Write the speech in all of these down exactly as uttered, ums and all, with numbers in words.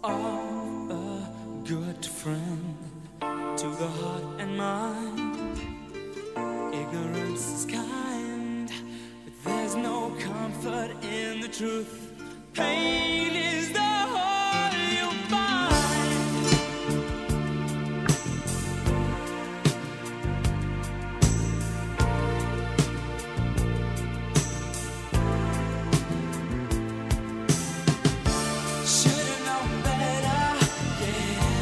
of a good friend to the heart and mind. Ignorance is kind, but there's no comfort in the truth. Pain is the whole you find. Should've known better, yeah.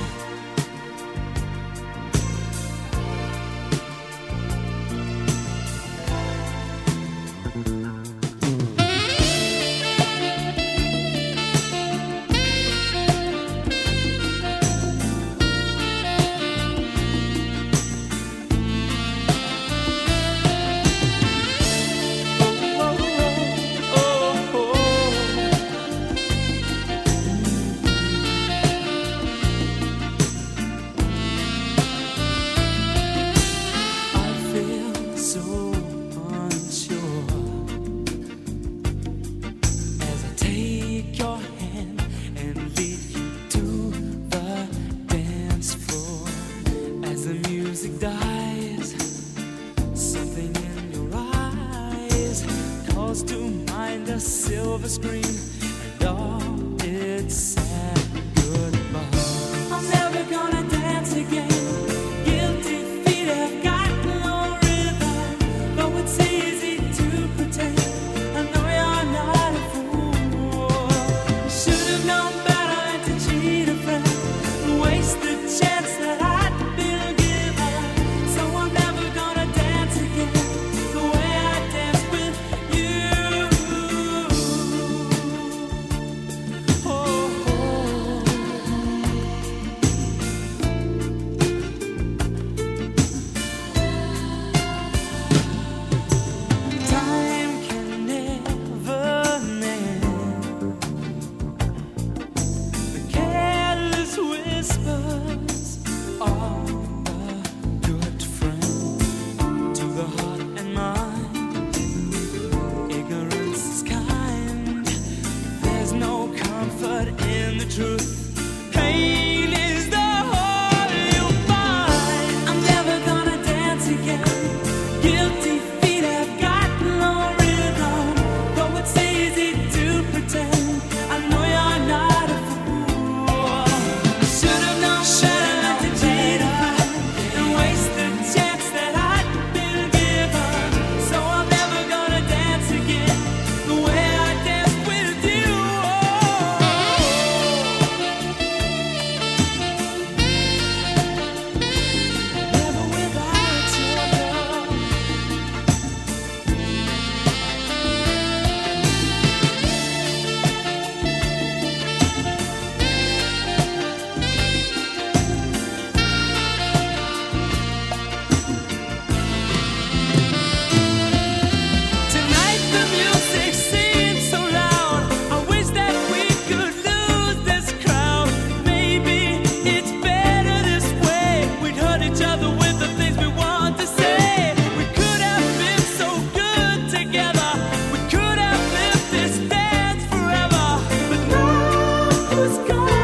To mind a silver screen and all its sad goodbye. I'm never gonna dance again. Guilty feet have got no rhythm. Though it's easy to pretend, I know you're not a fool. Should've known better than to cheat a friend and waste the chance that I'd been given. So I'm never gonna dance again the way I danced with you. In the truth, pain is the whole you'll find. I'm never gonna dance again. Guilty feet have got no rhythm. Though it's easy to pretend, I know you're not a fool. Should've known better not to cheat and waste the chance that I'd been given. So I'm never gonna dance again the way I danced with you. Let's go.